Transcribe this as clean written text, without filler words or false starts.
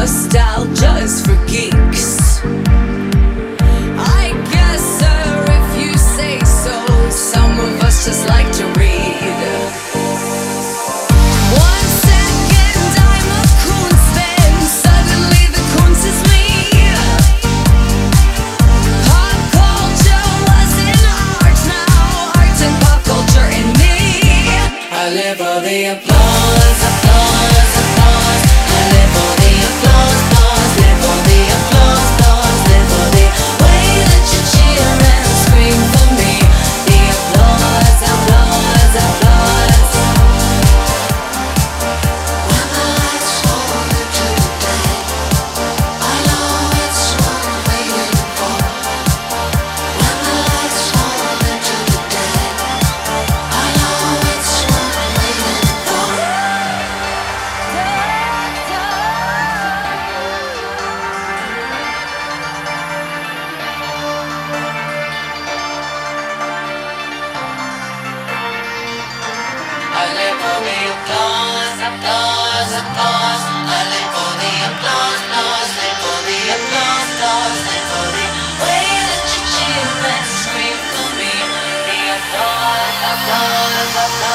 Nostalgia is for geeks. I guess, sir, if you say so. Some of us just like to read. 1 second I'm a Kunstfan, suddenly the Kunst is me. Pop culture wasn't art, now art and pop culture in me. I live for the applause, applause, applause. I live for the applause, applause. Live for the applause, applause. Live for the way that you cheer and scream for me. The applause, applause, applause. When the lights fall into the day, I know it's what I'm waiting for. When the lights fall into the day, I know it's what I'm waiting for. I live for the applause, applause, applause. I live for the applause, applause. Live for the applause, applause. Live for the way that you cheer and scream for me. The applause, applause, applause.